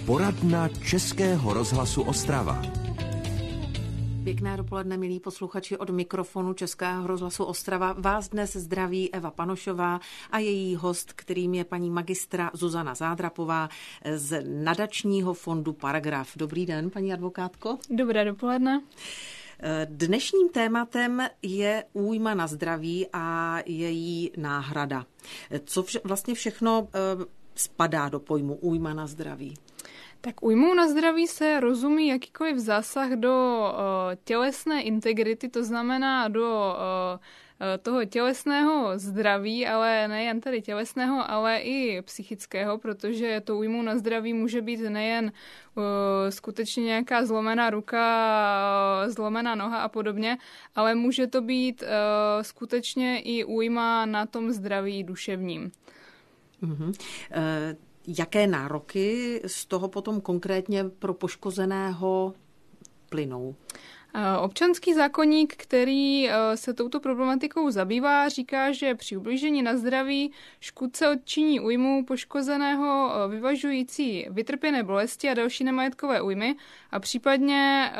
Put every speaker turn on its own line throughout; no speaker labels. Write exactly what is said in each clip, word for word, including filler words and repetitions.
Poradna Českého rozhlasu Ostrava.
Pěkné dopoledne, milí posluchači, od mikrofonu Českého rozhlasu Ostrava. Vás dnes zdraví Eva Panošová a její host, kterým je paní magistra Zuzana Zádrapová z nadačního fondu Paragraf. Dobrý den, paní advokátko.
Dobré dopoledne.
Dnešním tématem je újma na zdraví a její náhrada. Co vše, vlastně všechno spadá do pojmu újma na zdraví?
Tak újmou na zdraví se rozumí jakýkoliv zásah do uh, tělesné integrity, to znamená do uh, toho tělesného zdraví, ale nejen tedy tělesného, ale i psychického, protože to újmou na zdraví může být nejen uh, skutečně nějaká zlomená ruka, uh, zlomená noha a podobně, ale může to být uh, skutečně i újma na tom zdraví duševním.
Uh-huh. Uh... Jaké nároky z toho potom konkrétně pro poškozeného plynou?
Občanský zákoník, který se touto problematikou zabývá, říká, že při ublížení na zdraví škůdce odčiní újmu poškozeného vyvažující vytrpěné bolesti a další nemajetkové újmy a případně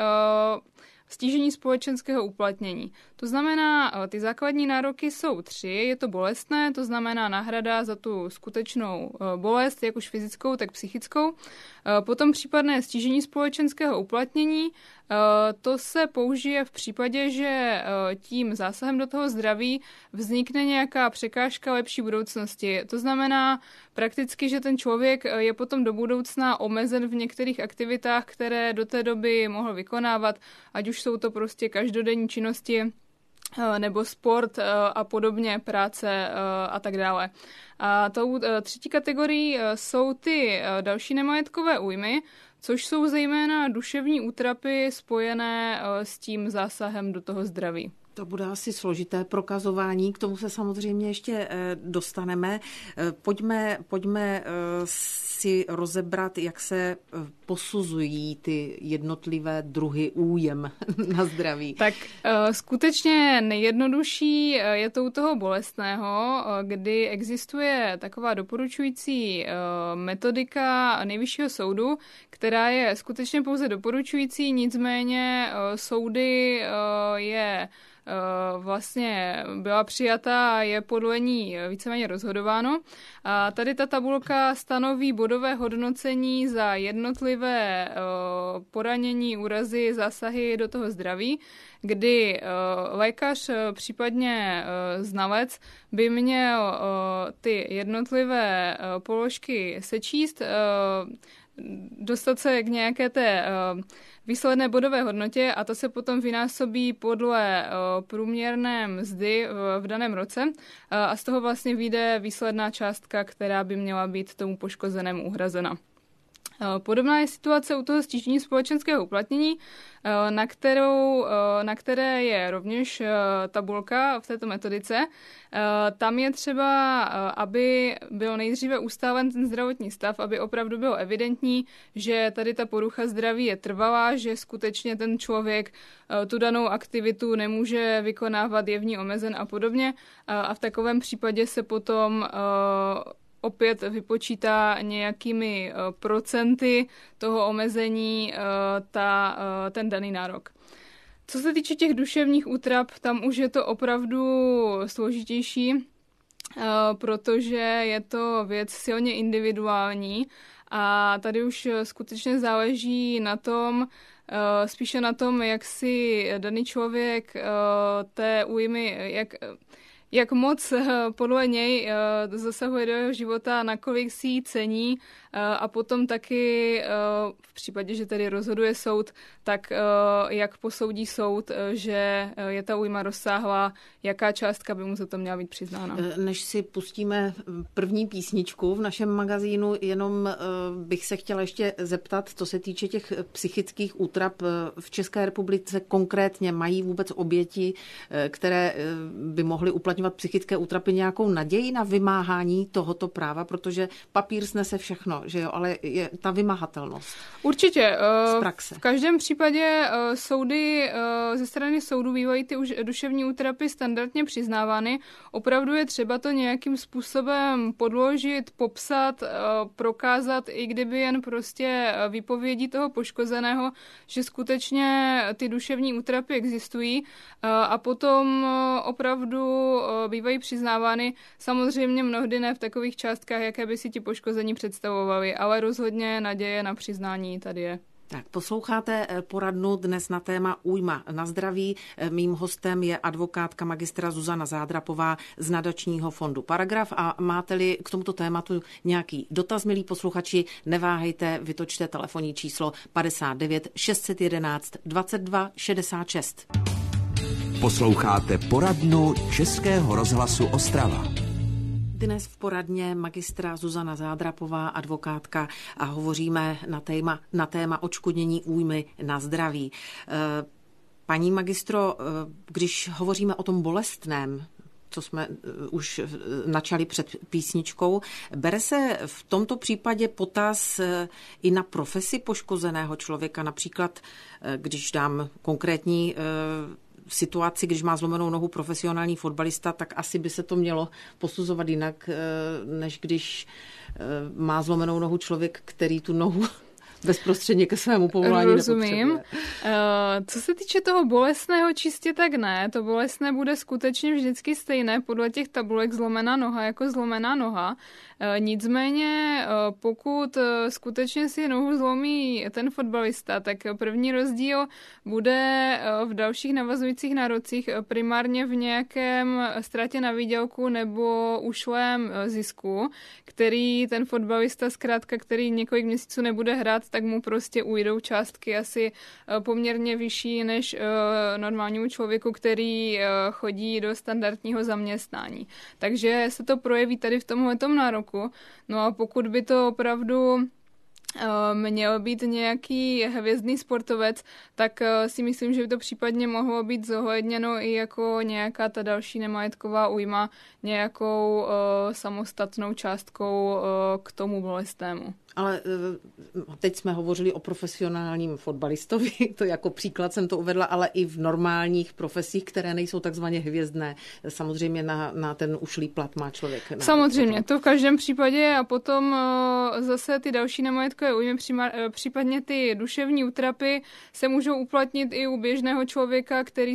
stížení společenského uplatnění. To znamená, ty základní nároky jsou tři. Je to bolestné, to znamená náhrada za tu skutečnou bolest, jak už fyzickou, tak psychickou. Potom případné stížení společenského uplatnění. To se použije v případě, že tím zásahem do toho zdraví vznikne nějaká překážka lepší budoucnosti. To znamená prakticky, že ten člověk je potom do budoucna omezen v některých aktivitách, které do té doby mohl vykonávat, ať už jsou to prostě každodenní činnosti, nebo sport a podobně, práce a tak dále. A tou třetí kategorií jsou ty další nemajetkové újmy, což jsou zejména duševní útrapy spojené s tím zásahem do toho zdraví.
To bude asi složité prokazování, k tomu se samozřejmě ještě dostaneme. Pojďme, pojďme si rozebrat, jak se posuzují ty jednotlivé druhy újem na zdraví.
Tak skutečně nejjednodušší je to u toho bolestného, kdy existuje taková doporučující metodika Nejvyššího soudu, která je skutečně pouze doporučující, nicméně soudy je vlastně byla přijata a je podle ní víceméně rozhodováno. A tady ta tabulka stanoví bodové hodnocení za jednotlivé poranění, úrazy, zásahy do toho zdraví, kdy lékař, případně znalec, by měl ty jednotlivé položky sečíst, dostat se k nějaké té výsledné bodové hodnotě a to se potom vynásobí podle průměrné mzdy v daném roce a z toho vlastně vyjde výsledná částka, která by měla být tomu poškozenému uhrazena. Podobná je situace u toho stížení společenského uplatnění, na, kterou, na které je rovněž tabulka v této metodice. Tam je třeba, aby byl nejdříve ustálen ten zdravotní stav, aby opravdu bylo evidentní, že tady ta porucha zdraví je trvalá, že skutečně ten člověk tu danou aktivitu nemůže vykonávat, je v ní omezen a podobně. A v takovém případě se potom opět vypočítá nějakými procenty toho omezení ta, ten daný nárok. Co se týče těch duševních útrap, tam už je to opravdu složitější, protože je to věc silně individuální a tady už skutečně záleží na tom, spíše na tom, jak si daný člověk té újmy, jak jak moc podle něj zasahuje do jeho života, nakolik si ji cení a potom taky v případě, že tedy rozhoduje soud, tak jak posoudí soud, že je ta újma rozsáhlá, jaká částka by mu za to měla být přiznána.
Než si pustíme první písničku v našem magazínu, jenom bych se chtěla ještě zeptat, co se týče těch psychických útrap v České republice konkrétně, mají vůbec oběti, které by mohly uplatňovat usnadňovat psychické útrapy nějakou naději na vymáhání tohoto práva, protože papír snese všechno, že jo, ale je ta vymahatelnost.
Určitě.
Z praxe.
V každém případě soudy, ze strany soudů bývají ty duševní útrapy standardně přiznávány. Opravdu je třeba to nějakým způsobem podložit, popsat, prokázat, i kdyby jen prostě výpovědí toho poškozeného, že skutečně ty duševní útrapy existují a potom opravdu bývají přiznávány, samozřejmě mnohdy ne v takových částkách, jaké by si ti poškození představovali, ale rozhodně naděje na přiznání tady je.
Tak, posloucháte poradnu dnes na téma újma na zdraví. Mým hostem je advokátka magistra Zuzana Zádrapová z nadačního fondu Paragraf a máte-li k tomuto tématu nějaký dotaz, milí posluchači, neváhejte, vytočte telefonní číslo padesát devět šest set jedenáct dvacet dva šedesát šest.
Posloucháte poradnu Českého rozhlasu Ostrava.
Dnes v poradně magistra Zuzana Zádrapová, advokátka, a hovoříme na téma, na téma odškodnění újmy na zdraví. Paní magistro, když hovoříme o tom bolestném, co jsme už načali před písničkou, bere se v tomto případě potaz i na profesi poškozeného člověka, například, když dám konkrétní situaci, když má zlomenou nohu profesionální fotbalista, tak asi by se to mělo posuzovat jinak, než když má zlomenou nohu člověk, který tu nohu bezprostředně ke svému povolání
Rozumím. Uh, co se týče toho bolestného, čistě tak ne. To bolestné bude skutečně vždycky stejné podle těch tabulek zlomená noha jako zlomená noha. Uh, nicméně, uh, pokud uh, skutečně si nohu zlomí ten fotbalista, tak první rozdíl bude uh, v dalších navazujících nárocích uh, primárně v nějakém ztrátě na výdělku nebo ušlém uh, zisku, který ten fotbalista zkrátka, který několik měsíců nebude hrát, tak mu prostě ujdou částky asi poměrně vyšší než normálnímu člověku, který chodí do standardního zaměstnání. Takže se to projeví tady v tomhletom nároku. No a pokud by to opravdu měl být nějaký hvězdný sportovec, tak si myslím, že by to případně mohlo být zohledněno i jako nějaká ta další nemajetková újma nějakou uh, samostatnou částkou uh, k tomu bolestnému.
Ale teď jsme hovořili o profesionálním fotbalistovi, to jako příklad jsem to uvedla, ale i v normálních profesích, které nejsou takzvaně hvězdné. Samozřejmě na, na ten ušlý plat má člověk.
Samozřejmě, to v každém případě a potom zase ty další nemajetkové újmy, případně ty duševní útrapy se můžou uplatnit i u běžného člověka, který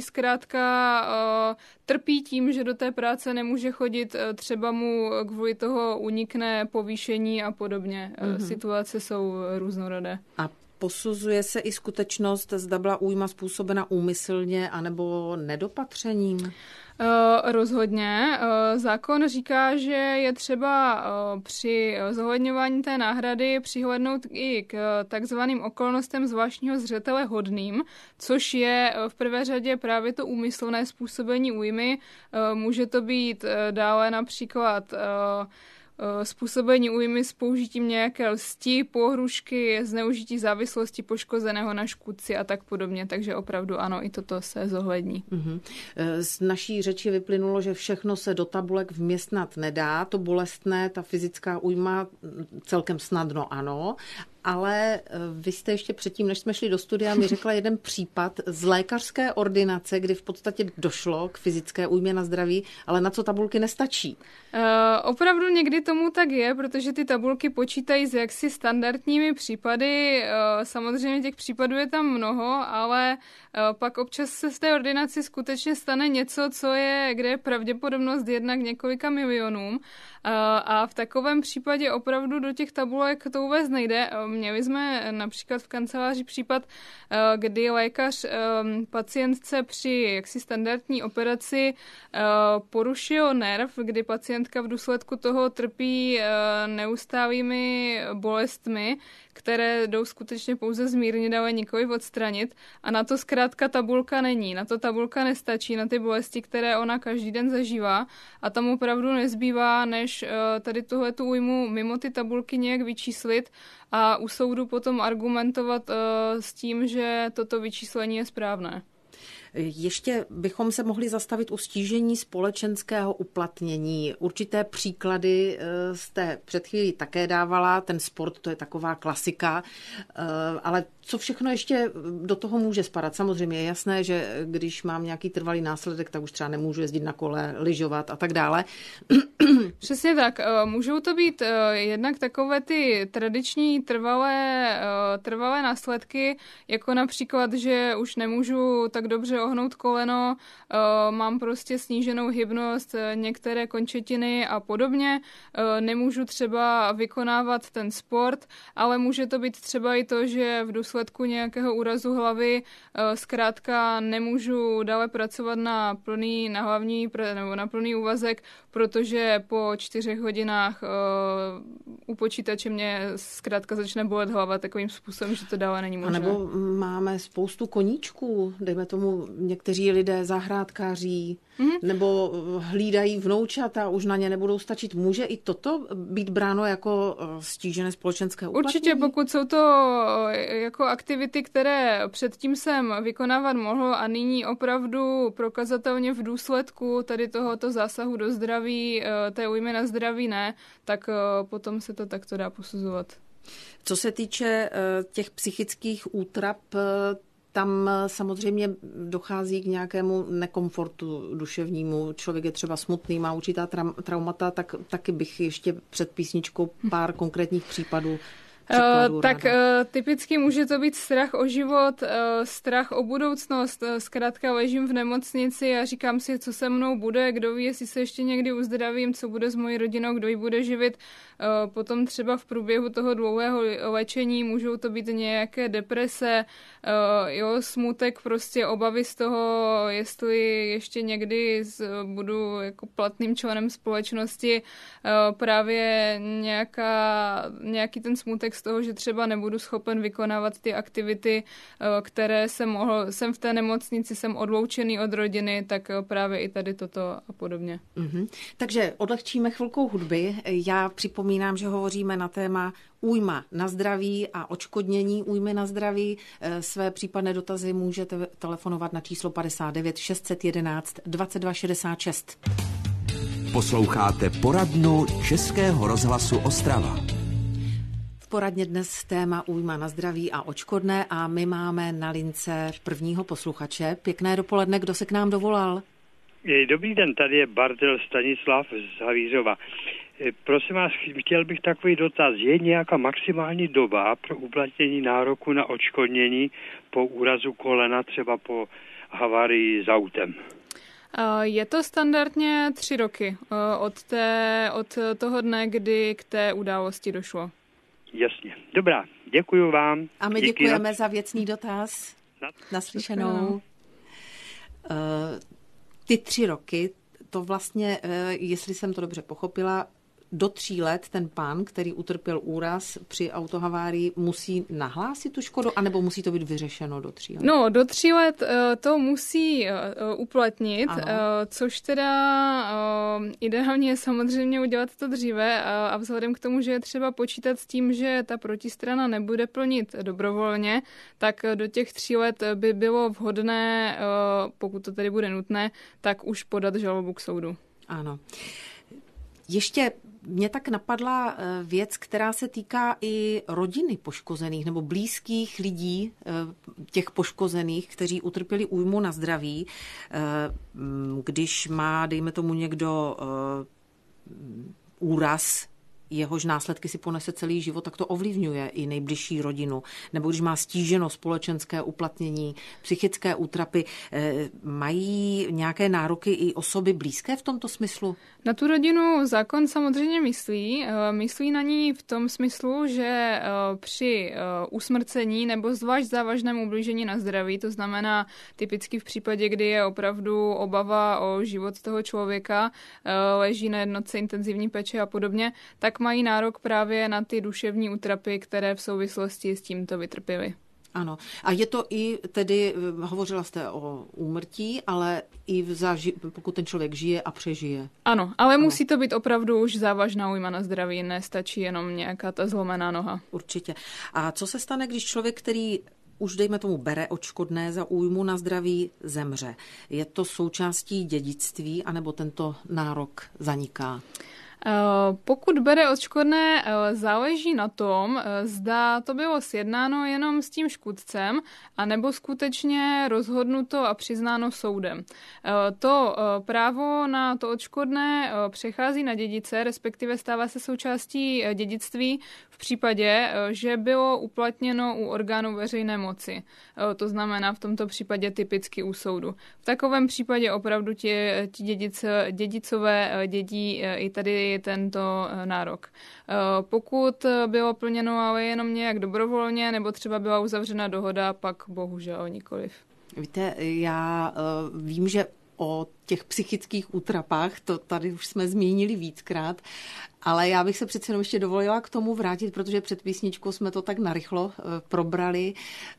zkrátka trpí tím, že do té práce nemůže chodit, třeba mu kvůli toho unikne povýšení a podobně. Mm-hmm. Situace jsou různorodé.
A posuzuje se i skutečnost, zda byla újma způsobena úmyslně anebo nedopatřením?
Uh, rozhodně. Uh, zákon říká, že je třeba uh, při zohledňování té náhrady přihlédnout i k uh, takzvaným okolnostem zvláštního zřetele hodným, což je uh, v prvé řadě právě to úmyslné způsobení újmy. Uh, může to být uh, dále například uh, způsobení újmy s použitím nějaké lsti, pohrušky, zneužití závislosti poškozeného na škůdci a tak podobně. Takže opravdu ano, i toto se zohlední. Mm-hmm.
Z naší řeči vyplynulo, že všechno se do tabulek vměstnat nedá. To bolestné, ta fyzická újma celkem snadno ano. Ale vy jste ještě předtím, než jsme šli do studia, mi řekla jeden případ z lékařské ordinace, kdy v podstatě došlo k fyzické újmě na zdraví, ale na co tabulky nestačí.
Uh, opravdu někdy tomu tak je, protože ty tabulky počítají s jaksi standardními případy. Uh, samozřejmě těch případů je tam mnoho, ale uh, pak občas se v té ordinaci skutečně stane něco, co je, kde je pravděpodobnost jedna k několika milionům. Uh, a v takovém případě opravdu do těch tabulek to vůbec nejde. Měli jsme například v kanceláři případ, kdy lékař pacientce při jaksi standardní operaci porušil nerv, kdy pacientka v důsledku toho trpí neustálými bolestmi, které jdou skutečně pouze zmírnit, ale nikoliv odstranit. A na to zkrátka tabulka není. Na to tabulka nestačí, na ty bolesti, které ona každý den zažívá. A tam opravdu nezbývá, než tady tuhletu újmu mimo ty tabulky nějak vyčíslit a u soudu potom argumentovat uh, s tím, že toto vyčíslení je správné.
Ještě bychom se mohli zastavit u stížení společenského uplatnění. Určité příklady jste před chvílí také dávala, ten sport, to je taková klasika, ale co všechno ještě do toho může spadat? Samozřejmě je jasné, že když mám nějaký trvalý následek, tak už třeba nemůžu jezdit na kole, lyžovat a tak dále.
Přesně tak. Můžou to být jednak takové ty tradiční trvalé, trvalé následky, jako například, že už nemůžu tak dobře ohnout koleno, mám prostě sníženou hybnost, některé končetiny a podobně. Nemůžu třeba vykonávat ten sport, ale může to být třeba i to, že v důsledku nějakého úrazu hlavy zkrátka nemůžu dále pracovat na plný, na hlavní nebo na plný úvazek, protože po čtyřech hodinách uh, u počítače mě zkrátka začne bolet hlava takovým způsobem, že to dále není možné.
A nebo máme spoustu koníčků, dejme tomu někteří lidé zahrádkáří, mm-hmm. nebo hlídají vnoučata, už na ně nebudou stačit. Může i toto být bráno jako stížené společenské uplatnění?
Určitě, pokud jsou to jako aktivity, které předtím jsem vykonávat mohl a nyní opravdu prokazatelně v důsledku tady tohoto zásahu do zdraví, té újmy na zdraví ne, tak potom se to takto dá posuzovat.
Co se týče těch psychických útrap, tam samozřejmě dochází k nějakému nekomfortu duševnímu. Člověk je třeba smutný, má určitá traumata, tak taky bych ještě před písničkou pár konkrétních případů.
Uh, tak uh, typicky může to být strach o život, uh, strach o budoucnost. Uh, zkrátka ležím v nemocnici a říkám si, co se mnou bude, kdo ví, jestli se ještě někdy uzdravím, co bude s mojí rodinou, kdo ji bude živit. Uh, potom třeba v průběhu toho dlouhého léčení můžou to být nějaké deprese, uh, jo, smutek, prostě obavy z toho, jestli ještě někdy z, budu jako platným členem společnosti. Uh, právě nějaká, nějaký ten smutek z toho, že třeba nebudu schopen vykonávat ty aktivity, které jsem mohl, jsem v té nemocnici, jsem odloučený od rodiny, tak právě i tady toto a podobně.
Mm-hmm. Takže odlehčíme chvilkou hudby. Já připomínám, že hovoříme na téma újma na zdraví a odškodnění újmy na zdraví. Své případné dotazy můžete telefonovat na číslo padesát devět šest set jedenáct dvacet dva šedesát šest.
Posloucháte poradnu Českého rozhlasu Ostrava.
Poradně dnes téma újma na zdraví a odškodné a my máme na lince prvního posluchače. Pěkné dopoledne, kdo se k nám dovolal?
Dobrý den, tady je Bartel Stanislav z Havířova. Prosím vás, chtěl bych takový dotaz. Je nějaká maximální doba pro uplatnění nároku na odškodnění po úrazu kolena, třeba po havárii s autem?
Je to standardně tři roky od, té, od toho dne, kdy k té události došlo.
Jasně. Dobrá, děkuji vám.
A my
Díky
děkujeme
na...
za věcný dotaz.
Na...
Naslyšenou. Uh, ty tři roky, to vlastně, uh, jestli jsem to dobře pochopila, do tří let ten pán, který utrpěl úraz při autohavárii, musí nahlásit tu škodu, anebo musí to být vyřešeno do tří let?
No, do tří let uh, to musí uh, uplatnit, uh, což teda uh, ideálně je samozřejmě udělat to dříve uh, a vzhledem k tomu, že je třeba počítat s tím, že ta protistrana nebude plnit dobrovolně, tak do těch tří let by bylo vhodné, uh, pokud to tedy bude nutné, tak už podat žalobu k soudu.
Ano. Ještě mě tak napadla věc, která se týká i rodiny poškozených nebo blízkých lidí těch poškozených, kteří utrpěli újmu na zdraví. Když má, dejme tomu, někdo úraz, jehož následky si ponese celý život, tak to ovlivňuje i nejbližší rodinu. Nebo když má stíženo společenské uplatnění, psychické útrapy, mají nějaké nároky i osoby blízké v tomto smyslu?
Na tu rodinu zákon samozřejmě myslí. Myslí na ní v tom smyslu, že při usmrcení nebo zvlášť závažném ublížení na zdraví, to znamená typicky v případě, kdy je opravdu obava o život toho člověka, leží na jednotce intenzivní péče a podobně, tak mají nárok právě na ty duševní útrapy, které v souvislosti s tímto vytrpěly.
Ano. A je to i tedy, hovořila jste o úmrtí, ale i v záži- pokud ten člověk žije a přežije.
Ano, ale ano. Musí to být opravdu už závažná újma na zdraví, nestačí jenom nějaká ta zlomená noha.
Určitě. A co se stane, když člověk, který už dejme tomu bere odškodné za újmu na zdraví, zemře. Je to součástí dědictví, anebo tento nárok zaniká?
Pokud bere odškodné, záleží na tom, zda to bylo sjednáno jenom s tím škůdcem, anebo skutečně rozhodnuto a přiznáno soudem. To právo na to odškodné přechází na dědice, respektive stává se součástí dědictví v případě, že bylo uplatněno u orgánů veřejné moci. To znamená v tomto případě typicky u soudu. V takovém případě opravdu ti, ti dědice, dědicové dědí i tady tento nárok. Pokud bylo plněno ale jenom nějak dobrovolně, nebo třeba byla uzavřena dohoda, pak bohužel nikoliv.
Víte, já vím, že o těch psychických útrapách, to tady už jsme zmínili víckrát, ale já bych se přece jenom ještě dovolila k tomu vrátit, protože před písničkou jsme to tak narychlo probrali.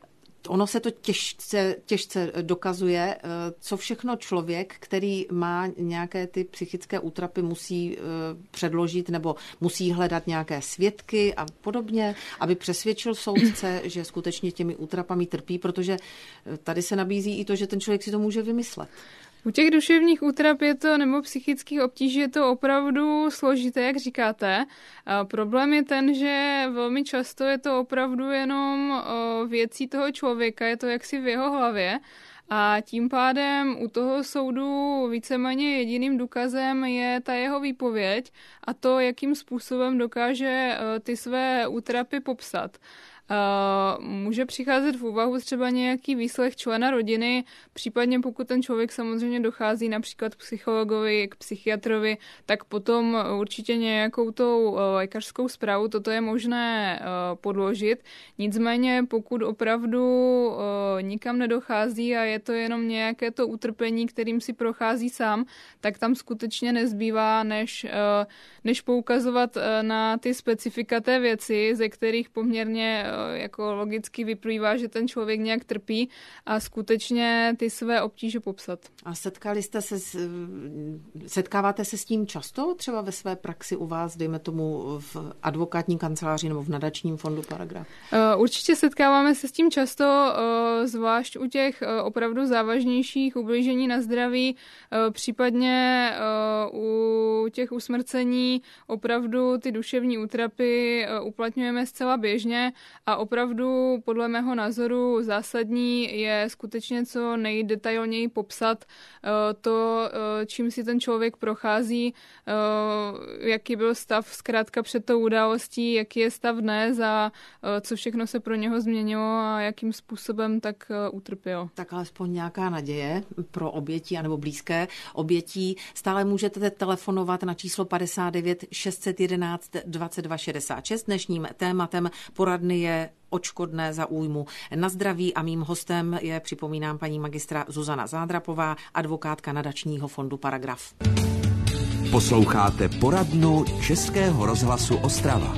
Ono se to těžce, těžce dokazuje, co všechno člověk, který má nějaké ty psychické útrapy, musí předložit nebo musí hledat nějaké svědky a podobně, aby přesvědčil soudce, že skutečně těmi útrapami trpí, protože tady se nabízí i to, že ten člověk si to může vymyslet.
U těch duševních útrap je to, nebo psychických obtíží je to opravdu složité, jak říkáte. A problém je ten, že velmi často je to opravdu jenom věcí toho člověka, je to jaksi v jeho hlavě. A tím pádem u toho soudu víceméně jediným důkazem je ta jeho výpověď a to, jakým způsobem dokáže ty své útrapy popsat. Uh, může přicházet v úvahu třeba nějaký výslech člena rodiny, případně pokud ten člověk samozřejmě dochází například k psychologovi, k psychiatrovi, tak potom určitě nějakou tou uh, lékařskou zprávu toto je možné uh, podložit. Nicméně pokud opravdu uh, nikam nedochází a je to jenom nějaké to utrpení, kterým si prochází sám, tak tam skutečně nezbývá, než, uh, než poukazovat uh, na ty specifika té věci, ze kterých poměrně jako logicky vyplývá, že ten člověk nějak trpí a skutečně ty své obtíže popsat. A
setkali jste se, s, setkáváte se s tím často třeba ve své praxi u vás, dejme tomu v advokátní kanceláři nebo v nadačním fondu Paragraf?
Určitě setkáváme se s tím často, zvlášť u těch opravdu závažnějších ublížení na zdraví, případně u těch usmrcení opravdu ty duševní útrapy uplatňujeme zcela běžně a opravdu podle mého názoru zásadní je skutečně co nejdetailněji popsat to, čím si ten člověk prochází, jaký byl stav zkrátka před tou událostí, jaký je stav dnes a co všechno se pro něho změnilo a jakým způsobem tak utrpěl.
Tak alespoň nějaká naděje pro oběti anebo blízké obětí. Stále můžete telefonovat na číslo padesát devět šest jedna jedna dvacet dva šedesát šest. Dnešním tématem poradny je odškodné za újmu na zdraví a mým hostem je, připomínám, paní magistra Zuzana Zádrapová, advokátka nadačního fondu Paragraf.
Posloucháte poradnu Českého rozhlasu Ostrava.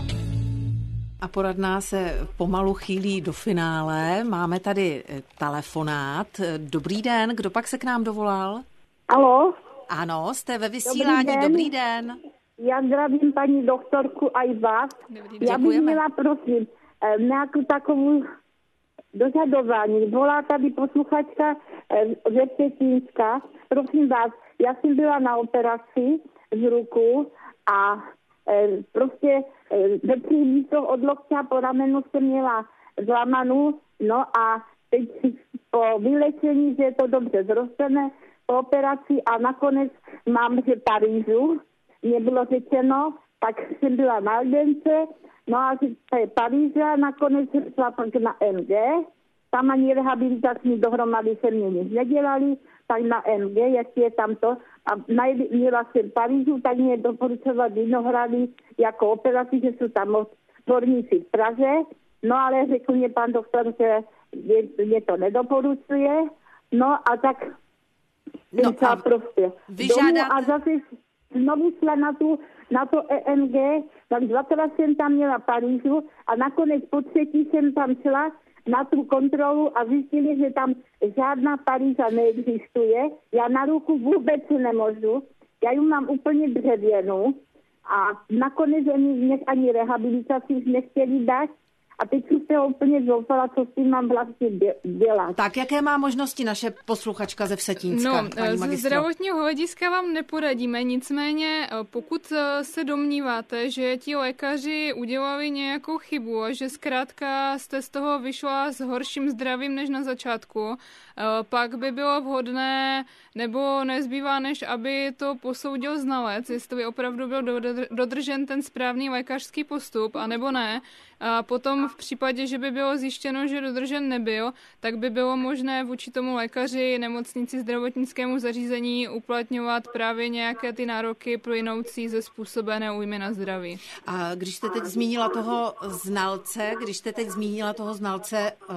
A poradná se pomalu chýlí do finále. Máme tady telefonát. Dobrý den, kdo pak se k nám dovolal?
Alo?
Ano, jste ve vysílání. Dobrý den. Dobrý den.
Já zdravím paní doktorku a i vás. Já bych měla, prosím, nějakou takovou dožadování. Volá tady posluchačka ze Vsetínska. Prosím vás, já jsem byla na operaci z ruku a prostě ve třech místech od lokťa po ramenu jsem měla zlamanou, no a teď po vylečení, že je to dobře zrostené, po operaci a nakonec mám, že Parížu, mě bylo řečeno, tak jsem byla na ledence, no a že to je Paríža, nakonec jsem šla pak na M G, tam ani rehabilitační dohromady se mě nic nedělali, tak na M G, jestli je tam to, a měla jsem Parížu, tak mě doporučovat Vinohrady jako operaci, že jsou tam odborníci v Praze, no ale řekl mě pan doktor, že mě to nedoporučuje, no a tak
no
a prostě
vyžádáte...
a zase znovu šla na, tu, na to E M G, tak dvakrát jsem tam měla Parížu a nakonec po třetí jsem tam šla na tu kontrolu a zjistili, že tam žádná Paríža neexistuje. Já na ruku vůbec nemůžu. Já ji mám úplně dřevěnou a nakonec mě ani rehabilitaci nechtěli dát A teď jsem se úplně zoufala, co s tím mám vlastně dělat.
Tak jaké má možnosti naše posluchačka ze Vsetínska?
No, ze zdravotního hlediska vám neporadíme, nicméně pokud se domníváte, že ti lékaři udělali nějakou chybu a že zkrátka jste z toho vyšla s horším zdravím než na začátku, pak by bylo vhodné, nebo nezbývá, než aby to posoudil znalec, jestli opravdu byl dodržen ten správný lékařský postup, anebo ne. A potom v případě, že by bylo zjištěno, že dodržen nebyl, tak by bylo možné vůči tomu lékaři, nemocnici, zdravotnickému zařízení uplatňovat právě nějaké ty nároky plynoucí ze způsobené újmy na zdraví.
A když jste teď zmínila toho znalce, když jste teď zmínila toho znalce, uh...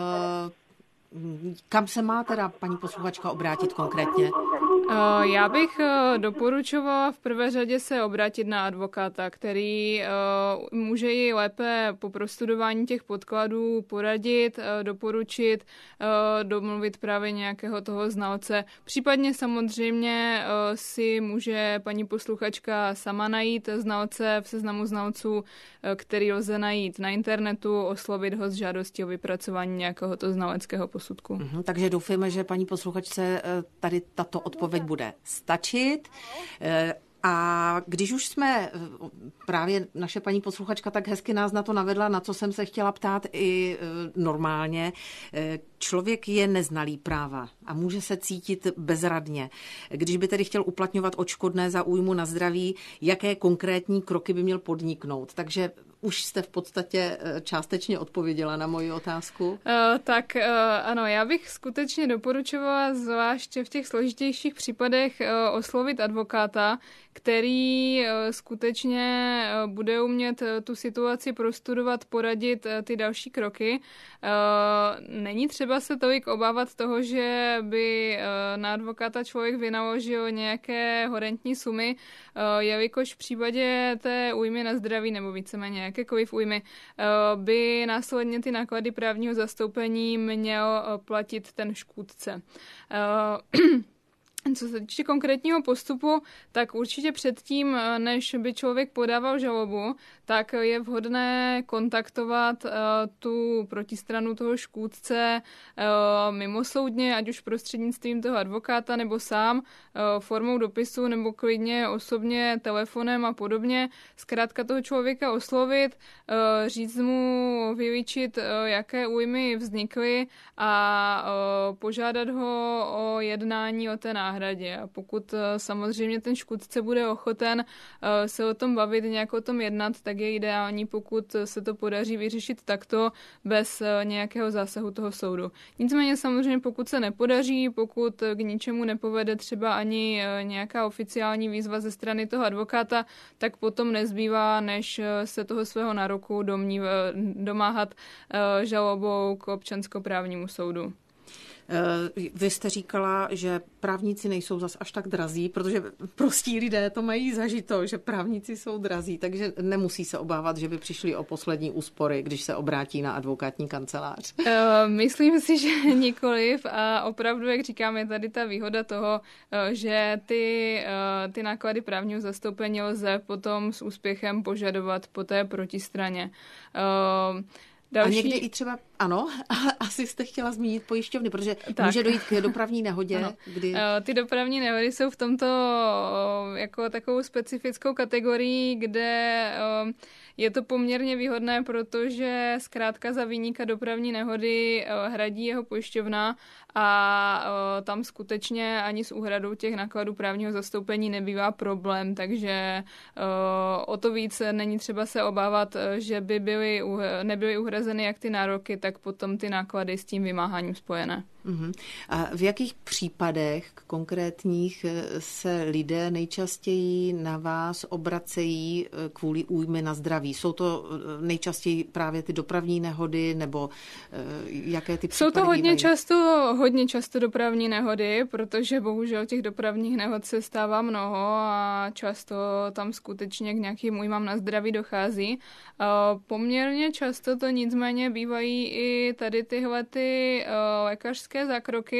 kam se má teda paní posluchačka obrátit konkrétně?
Já bych doporučovala v prvé řadě se obrátit na advokáta, který může ji lépe po prostudování těch podkladů poradit, doporučit, domluvit právě nějakého toho znalce. Případně samozřejmě si může paní posluchačka sama najít znalce v seznamu znalců, který lze najít na internetu, oslovit ho s žádostí o vypracování nějakého toho znaleckého posudku.
Mhm, takže doufejme, že paní posluchačce tady tato odpověď bude stačit. A když už jsme, právě naše paní posluchačka tak hezky nás na to navedla, na co jsem se chtěla ptát i normálně, člověk je neznalý práva a může se cítit bezradně. Když by tedy chtěl uplatňovat odškodné za újmu na zdraví, jaké konkrétní kroky by měl podniknout? Takže už jste v podstatě částečně odpověděla na moji otázku. Uh,
tak uh, ano, já bych skutečně doporučovala zvláště v těch složitějších případech uh, oslovit advokáta, který uh, skutečně uh, bude umět uh, tu situaci prostudovat, poradit uh, ty další kroky. Uh, není třeba se tolik obávat toho, že by uh, na advokáta člověk vynaložil nějaké horentní sumy, uh, jelikož v případě té újmy na zdraví nebo víceméně jakékoliv újmy by následně ty náklady právního zastoupení měl platit ten škůdce. Co se týče konkrétního postupu, tak určitě předtím, než by člověk podával žalobu, tak je vhodné kontaktovat uh, tu protistranu toho škůdce uh, mimosoudně, ať už prostřednictvím toho advokáta nebo sám, uh, formou dopisu nebo klidně osobně telefonem a podobně. Zkrátka toho člověka oslovit, uh, říct mu, vylíčit, uh, jaké újmy vznikly a uh, požádat ho o jednání o té náhradě. A pokud uh, samozřejmě ten škůdce bude ochoten uh, se o tom bavit, nějak o tom jednat, tak je ideální, pokud se to podaří vyřešit takto bez nějakého zásahu toho soudu. Nicméně samozřejmě, pokud se nepodaří, pokud k ničemu nepovede třeba ani nějaká oficiální výzva ze strany toho advokáta, tak potom nezbývá, než se toho svého nároku domnív, domáhat žalobou k občanskoprávnímu soudu.
Vy jste říkala, že právníci nejsou zas až tak drazí, protože prostí lidé to mají zažito, že právníci jsou drazí, takže nemusí se obávat, že by přišli o poslední úspory, když se obrátí na advokátní kancelář.
Myslím si, že nikoliv a opravdu, jak říkám, je tady ta výhoda toho, že ty, ty náklady právního zastoupení lze potom s úspěchem požadovat po té protistraně.
Další... A někdy i třeba, ano, asi jste chtěla zmínit pojišťovny, protože tak. Může dojít k dopravní nehodě. Kdy...
Ty dopravní nehody jsou v tomto jako takovou specifickou kategorii, kde je to poměrně výhodné, protože zkrátka za viníka dopravní nehody hradí jeho pojišťovna a tam skutečně ani s úhradou těch nákladů právního zastoupení nebývá problém, takže o to víc není třeba se obávat, že by byly, nebyly uhrazeny jak ty nároky, tak potom ty náklady s tím vymáháním spojené.
Uh-huh. A v jakých případech konkrétních se lidé nejčastěji na vás obracejí kvůli újmě na zdraví? Jsou to nejčastěji právě ty dopravní nehody nebo jaké ty případy?
Jsou to hodně
bývají?
často, hodně často dopravní nehody, protože bohužel těch dopravních nehod se stává mnoho a často tam skutečně k nějakým újmám na zdraví dochází. Poměrně často to nicméně bývají i tady tyhle ty lékařské zákroky,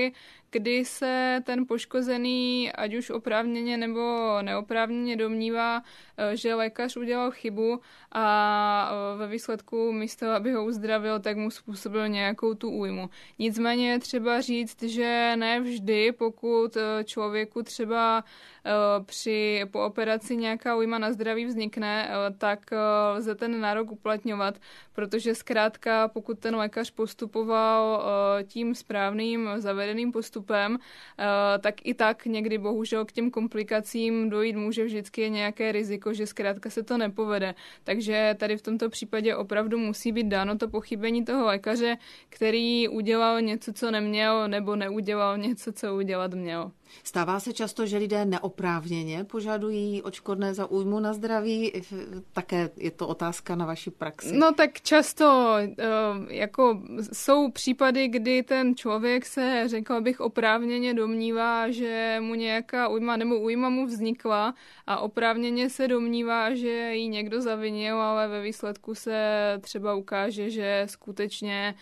kdy se ten poškozený, ať už oprávněně nebo neoprávněně domnívá, že lékař udělal chybu a ve výsledku místo, aby ho uzdravil, tak mu způsobil nějakou tu újmu. Nicméně je třeba říct, že ne vždy, pokud člověku třeba při po operaci nějaká újma na zdraví vznikne, tak lze ten nárok uplatňovat, protože zkrátka, pokud ten lékař postupoval tím správným zavedeným postupem, tak i tak někdy bohužel k těm komplikacím dojít může, vždycky je nějaké riziko, že zkrátka se to nepovede. Takže tady v tomto případě opravdu musí být dáno to pochybení toho lékaře, který udělal něco, co neměl, nebo neudělal něco, co udělat měl.
Stává se často, že lidé neoprávněně požadují odškodné za újmu na zdraví? Také je to otázka na vaši praxi.
No tak často jako jsou případy, kdy ten člověk se, řekl bych, oprávněně domnívá, že mu nějaká újma nebo újma mu vznikla a oprávněně se domnívá, že ji někdo zavinil, ale ve výsledku se třeba ukáže, že skutečně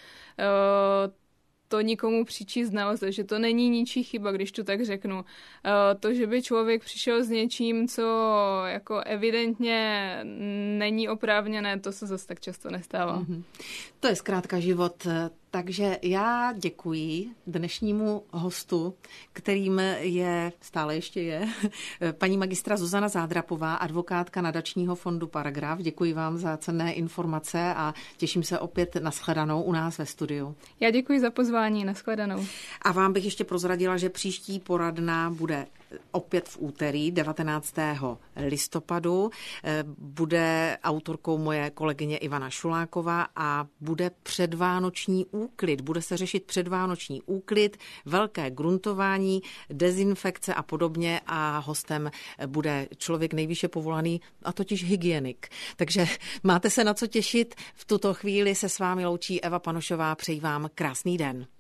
to nikomu přičíst nelze, že to není ničí chyba, když to tak řeknu. To, že by člověk přišel s něčím, co jako evidentně není oprávněné, to se zase tak často nestává. Mm-hmm.
To je zkrátka život. Takže já děkuji dnešnímu hostu, kterým je, stále ještě je, paní magistra Zuzana Zádrapová, advokátka Nadačního fondu Paragraf. Děkuji vám za cenné informace a těším se opět na shledanou u nás ve studiu.
Já děkuji za pozvání, na shledanou.
A vám bych ještě prozradila, že příští poradna bude opět v úterý devatenáctého listopadu. Bude autorkou moje kolegyně Ivana Šuláková a bude předvánoční úklid. Bude se řešit předvánoční úklid, velké gruntování, dezinfekce a podobně a hostem bude člověk nejvýše povolaný, a totiž hygienik. Takže máte se na co těšit. V tuto chvíli se s vámi loučí Eva Panošová. Přeji vám krásný den.